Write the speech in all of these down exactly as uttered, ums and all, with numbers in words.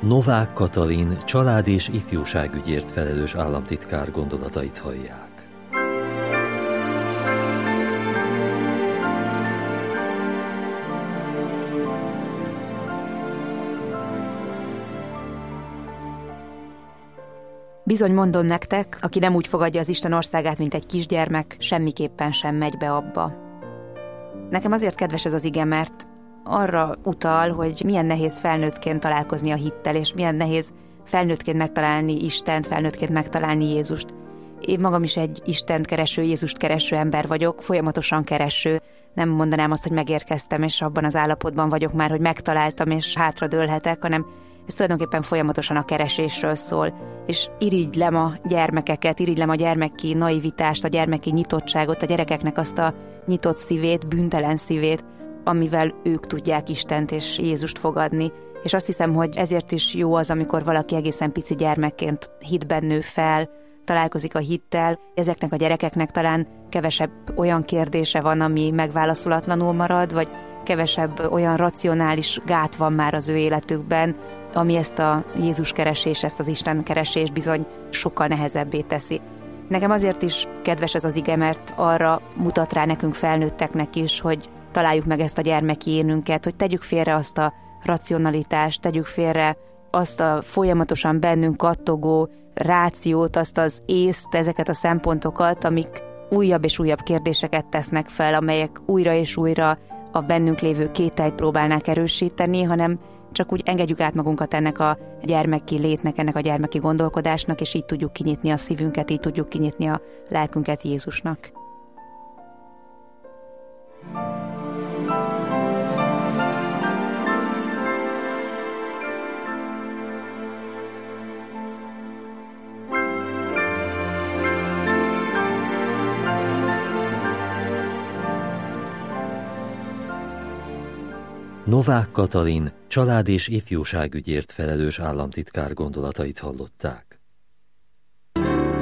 Novák Katalin család- és ifjúságügyért felelős államtitkár gondolatait hallják. Bizony mondom nektek, aki nem úgy fogadja az Isten országát, mint egy kisgyermek, semmiképpen sem megy be abba. Nekem azért kedves ez az ige, mert arra utal, hogy milyen nehéz felnőttként találkozni a hittel, és milyen nehéz felnőttként megtalálni Istent, felnőttként megtalálni Jézust. Én magam is egy Istent kereső, Jézust kereső ember vagyok, folyamatosan kereső. Nem mondanám azt, hogy megérkeztem, és abban az állapotban vagyok már, hogy megtaláltam, és hátradőlhetek, hanem ez tulajdonképpen folyamatosan a keresésről szól. És irigylem a gyermekeket, irigylem a gyermeki naivitást, a gyermeki nyitottságot, a gyerekeknek azt a nyitott szívét, bűntelen szívét, amivel ők tudják Istent és Jézust fogadni. És azt hiszem, hogy ezért is jó az, amikor valaki egészen pici gyermekként hitben nő fel, találkozik a hittel. Ezeknek a gyerekeknek talán kevesebb olyan kérdése van, ami megválaszolatlanul marad, vagy kevesebb olyan racionális gát van már az ő életükben, ami ezt a Jézus keresés, ezt az Isten keresés bizony sokkal nehezebbé teszi. Nekem azért is kedves ez az ige, mert arra mutat rá nekünk felnőtteknek is, hogy találjuk meg ezt a gyermeki énünket, hogy tegyük félre azt a racionalitást, tegyük félre azt a folyamatosan bennünk kattogó rációt, azt az észt, ezeket a szempontokat, amik újabb és újabb kérdéseket tesznek fel, amelyek újra és újra a bennünk lévő kételyt próbálnák erősíteni, hanem csak úgy engedjük át magunkat ennek a gyermeki létnek, ennek a gyermeki gondolkodásnak, és így tudjuk kinyitni a szívünket, így tudjuk kinyitni a lelkünket Jézusnak. Novák Katalin család- és ifjúságügyért felelős államtitkár gondolatait hallották.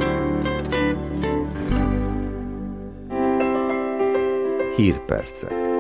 Hírpercek.